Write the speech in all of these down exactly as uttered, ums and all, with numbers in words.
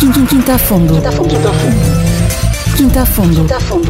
Quinta a Fundo. Quinta a Fundo.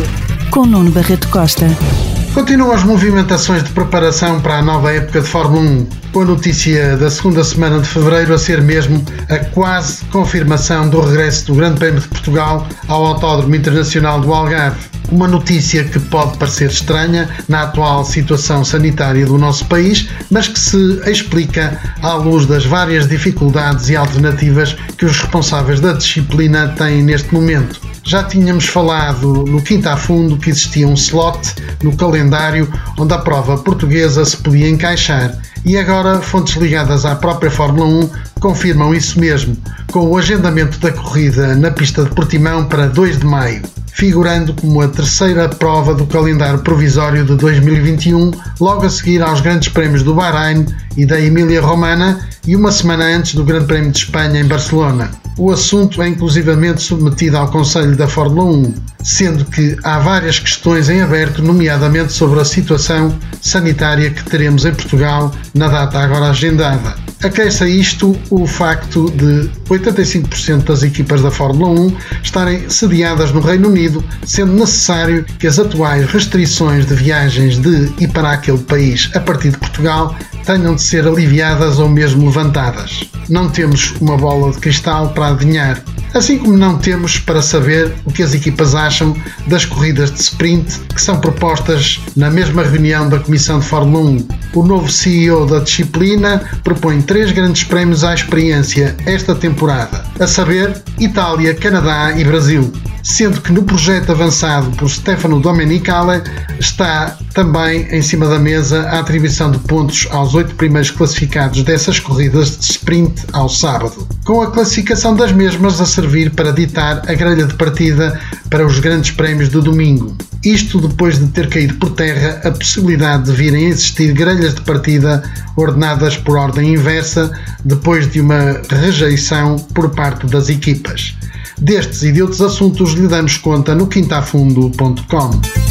Com Nuno Barreto Costa. Continuam as movimentações de preparação para a nova época de Fórmula um, com a notícia da segunda semana de fevereiro a ser mesmo a quase confirmação do regresso do Grande Prémio de Portugal ao Autódromo Internacional do Algarve. Uma notícia que pode parecer estranha na atual situação sanitária do nosso país, mas que se explica à luz das várias dificuldades e alternativas que os responsáveis da disciplina têm neste momento. Já tínhamos falado no Quinta a Fundo que existia um slot no calendário onde a prova portuguesa se podia encaixar e agora fontes ligadas à própria Fórmula um confirmam isso mesmo, com o agendamento da corrida na pista de Portimão para dois de maio, figurando como a terceira prova do calendário provisório de dois mil e vinte e um, logo a seguir aos grandes prémios do Bahrein e da Emília-Romana e uma semana antes do Grande Prémio de Espanha em Barcelona. O assunto é inclusivamente submetido ao Conselho da Fórmula um, sendo que há várias questões em aberto, nomeadamente sobre a situação sanitária que teremos em Portugal na data agora agendada. Acresce a isto o facto de oitenta e cinco por cento das equipas da Fórmula um estarem sediadas no Reino Unido, sendo necessário que as atuais restrições de viagens de e para aquele país a partir de Portugal tenham de ser aliviadas ou mesmo levantadas. Não temos uma bola de cristal para adivinhar, assim como não temos para saber o que as equipas acham das corridas de sprint que são propostas na mesma reunião da Comissão de Fórmula um. O novo C E O da disciplina propõe três grandes prémios à experiência esta temporada, a saber, Itália, Canadá e Brasil, sendo que no projeto avançado por Stefano Domenicali está também em cima da mesa a atribuição de pontos aos oito primeiros classificados dessas corridas de sprint ao sábado, com a classificação das mesmas a servir para ditar a grelha de partida para os grandes prémios do domingo. Isto depois de ter caído por terra a possibilidade de virem a existir grelhas de partida ordenadas por ordem inversa depois de uma rejeição por parte das equipas. Destes e de outros assuntos lhe damos conta no quinta a fundo ponto com.